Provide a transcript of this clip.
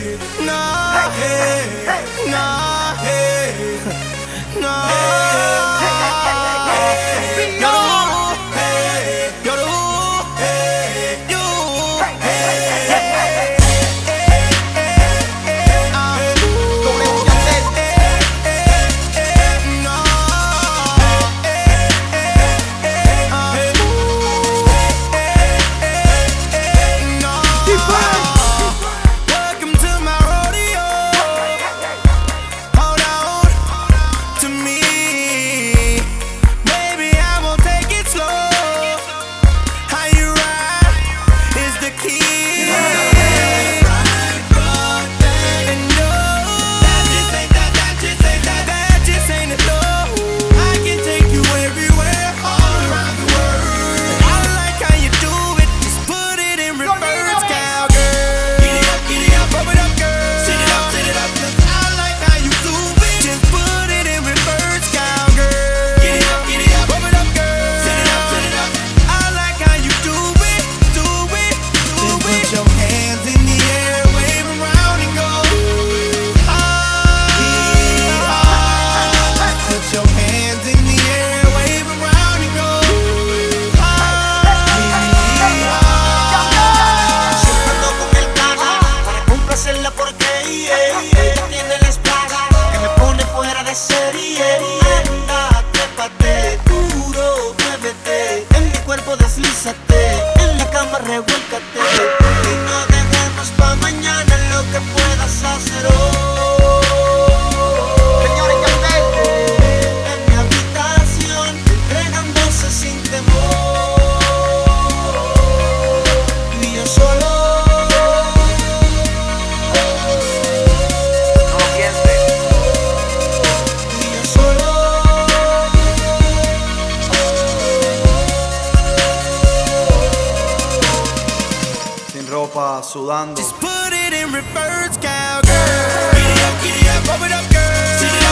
Deslízate, en la cama revuélcate y no dejemos pa' mañana lo que puedas hacer hoy. Señores, en mi habitación entregándose sin temor y yo solo. No lo pienses. Y yo solo. Sin ropa, sudando. Just put it in reverse, cowgirl. Giddy up, pump it up, girl.